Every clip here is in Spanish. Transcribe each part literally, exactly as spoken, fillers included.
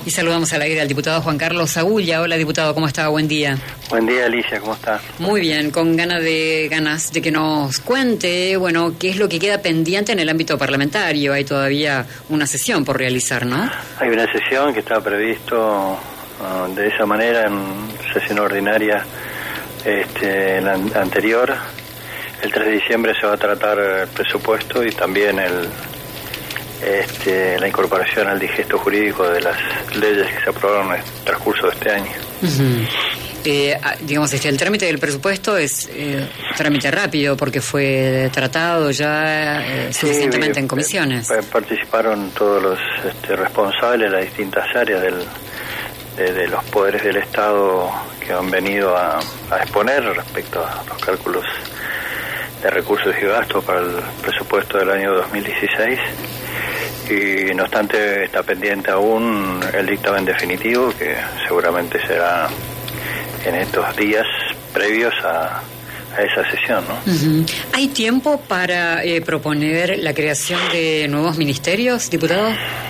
Y saludamos al aire al diputado Juan Carlos Agulla. Hola, diputado, ¿cómo está? Buen día. Buen día, Alicia, ¿cómo está? Muy bien, con ganas de ganas de que nos cuente, bueno, qué es lo que queda pendiente en el ámbito parlamentario. Hay todavía una sesión por realizar, ¿no? Hay una sesión que estaba previsto uh, de esa manera en sesión ordinaria este, la anterior. El tres de diciembre se va a tratar el presupuesto y también el Este, la incorporación al digesto jurídico de las leyes que se aprobaron en el transcurso de este año. Uh-huh. eh, digamos, este, el trámite del presupuesto es eh, trámite rápido porque fue tratado ya eh, sí, suficientemente eh, en comisiones. Eh, participaron todos los este, responsables de las distintas áreas del, de, de los poderes del Estado que han venido a, a exponer respecto a los cálculos de recursos y gastos para el presupuesto del año dos mil dieciséis. Y no obstante está pendiente aún el dictamen definitivo, que seguramente será en estos días previos a, a esa sesión, ¿no? Uh-huh. ¿Hay tiempo para eh, proponer la creación de nuevos ministerios, diputado?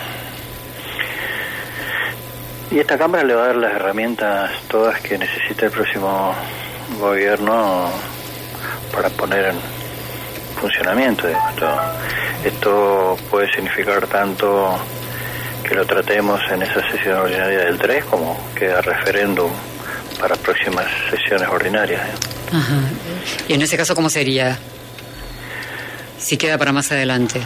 Y esta Cámara le va a dar las herramientas todas que necesita el próximo gobierno para poner en funcionamiento. Esto, esto puede significar tanto que lo tratemos en esa sesión ordinaria del tres como que a referéndum para próximas sesiones ordinarias. ¿eh? Ajá. ¿Y en ese caso cómo sería? Si queda para más adelante.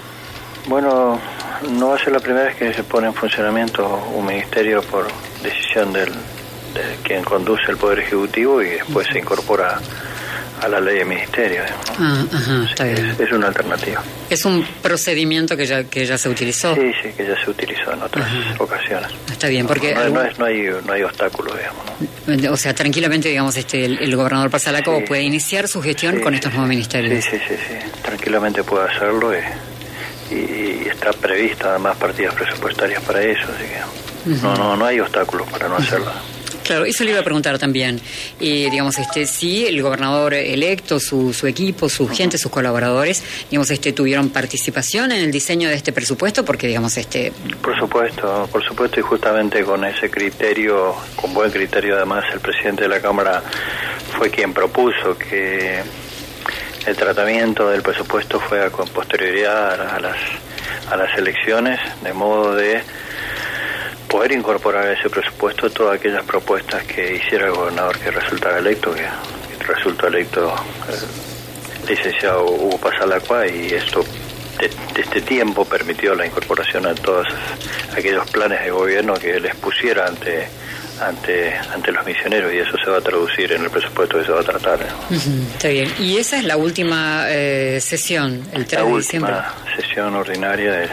Bueno, no va a ser la primera vez que se pone en funcionamiento un ministerio por decisión del, de quien conduce el Poder Ejecutivo y después uh-huh. se incorpora a la ley de ministerio, ¿no? Ah, ajá, está bien. Es, es una alternativa. Es un procedimiento que ya que ya se utilizó. Sí, sí, que ya se utilizó en otras ajá. ocasiones. Está bien, porque no, algún... no, es, no hay no hay obstáculos, digamos, ¿no? O sea, tranquilamente, digamos, este el, el gobernador Pasalaco sí. puede iniciar su gestión sí, con estos sí, nuevos ministerios. Sí, sí, sí, sí, tranquilamente puede hacerlo y, y, y está prevista además partidas presupuestarias para eso, así que uh-huh. no no no hay obstáculos para no uh-huh. hacerlo. Claro, eso le iba a preguntar también. Eh, digamos, este, si el gobernador electo, su, su equipo, su uh-huh. gente, sus colaboradores, digamos, este, tuvieron participación en el diseño de este presupuesto, porque, digamos, este. Por supuesto, por supuesto, y justamente con ese criterio, con buen criterio, además, el presidente de la Cámara fue quien propuso que el tratamiento del presupuesto fuera con posterioridad a las a las elecciones, de modo de poder incorporar a ese presupuesto todas aquellas propuestas que hiciera el gobernador que resultara electo, que, que resultó electo el licenciado Hugo Pasalacqua, y esto de, de este tiempo permitió la incorporación a todos aquellos planes de gobierno que él expusiera ante ante ante los misioneros, y eso se va a traducir en el presupuesto que se va a tratar, ¿no? Uh-huh, está bien. Y esa es la última eh, sesión, el tres de diciembre. La última sesión ordinaria de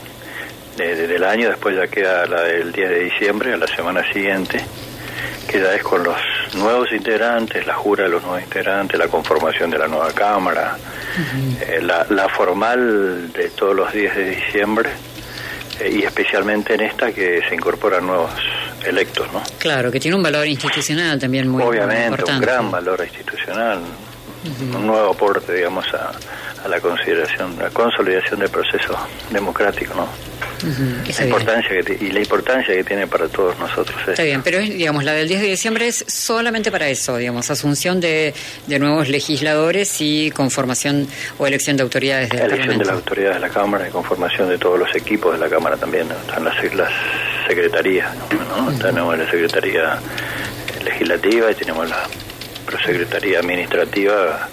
De, de, del año. Después ya queda la del diez de diciembre, a la semana siguiente, que ya es con los nuevos integrantes, la jura de los nuevos integrantes, la conformación de la nueva Cámara, uh-huh. eh, la, la formal de todos los días de diciembre, eh, y especialmente en esta que se incorporan nuevos electos, ¿no? Claro, que tiene un valor institucional también muy, Obviamente, muy importante. Un gran valor institucional, uh-huh. un nuevo aporte, digamos, a, a la consideración, la consolidación del proceso democrático, ¿no? Uh-huh, la importancia que t- y la importancia que tiene para todos nosotros. Está esto. Bien, pero es, digamos, la del diez de diciembre es solamente para eso, digamos, asunción de, de nuevos legisladores y conformación o elección de autoridades del Parlamento. Elección de las autoridades de la Cámara y conformación de todos los equipos de la Cámara también, ¿no? Están las, las secretarías, ¿no? Uh-huh. Tenemos la Secretaría Legislativa y tenemos la Prosecretaría Administrativa,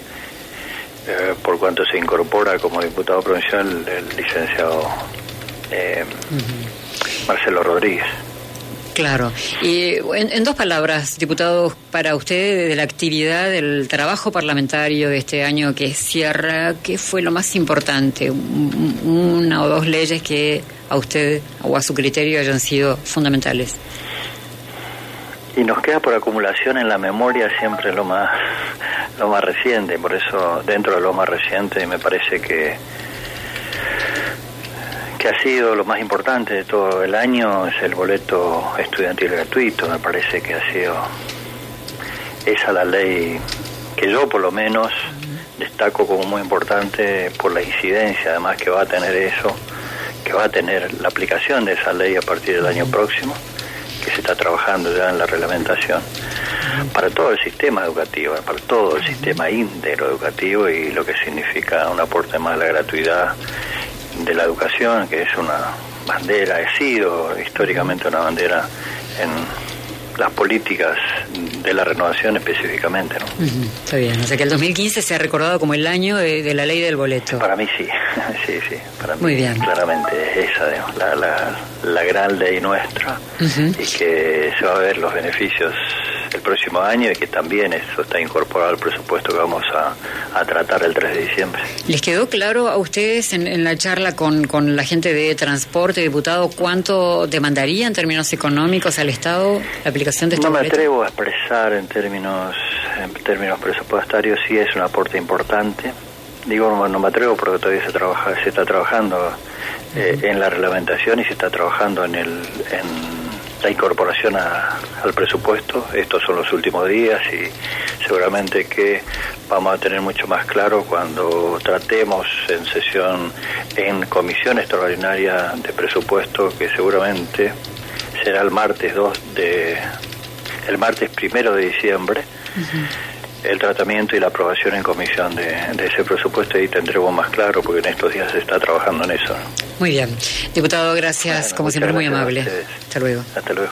eh, por cuanto se incorpora como diputado provincial el licenciado Eh, uh-huh. Marcelo Rodríguez. Claro. Y en, en dos palabras, diputado, para usted, de la actividad, del trabajo parlamentario de este año que cierra, ¿qué fue lo más importante? Una o dos leyes que a usted o a su criterio hayan sido fundamentales. Y nos queda por acumulación en la memoria siempre lo más lo más reciente, por eso dentro de lo más reciente me parece que que ha sido lo más importante de todo el año es el boleto estudiantil gratuito. Me parece que ha sido esa la ley que yo por lo menos destaco como muy importante por la incidencia además que va a tener eso, que que va a tener la aplicación de esa ley a partir del año próximo, que se está trabajando ya en la reglamentación, para todo el sistema educativo, para todo el sistema íntegro educativo, y lo que significa un aporte más a la gratuidad de la educación, que es una bandera, ha sido históricamente una bandera en las políticas de la renovación específicamente, ¿no? Uh-huh, está bien, o sea que el dos mil quince se ha recordado como el año de, de la ley del boleto. Para mí sí, sí, sí, para mí muy bien. Claramente es esa, digamos, la, la, la gran ley nuestra, uh-huh. y que se va a ver los beneficios el próximo año, y que también eso está incorporado al presupuesto que vamos a, a tratar el tres de diciembre. ¿Les quedó claro a ustedes en, en la charla con, con la gente de transporte, diputado, cuánto demandaría en términos económicos al Estado la aplicación de este No me boleto? atrevo a expresar en términos en términos presupuestarios si es un aporte importante. Digo, no, no me atrevo porque todavía se trabaja, se está trabajando eh, uh-huh. en la reglamentación, y se está trabajando en el en la incorporación a, al presupuesto. Estos son los últimos días, y seguramente que vamos a tener mucho más claro cuando tratemos en sesión, en comisión extraordinaria de presupuesto, que seguramente será el martes dos de el martes primero de diciembre, uh-huh. el tratamiento y la aprobación en comisión de, de ese presupuesto, y tendremos más claro, porque en estos días se está trabajando en eso, ¿no? Muy bien. Diputado, gracias, bueno, como siempre, muy amable. Ustedes. Hasta luego. Hasta luego.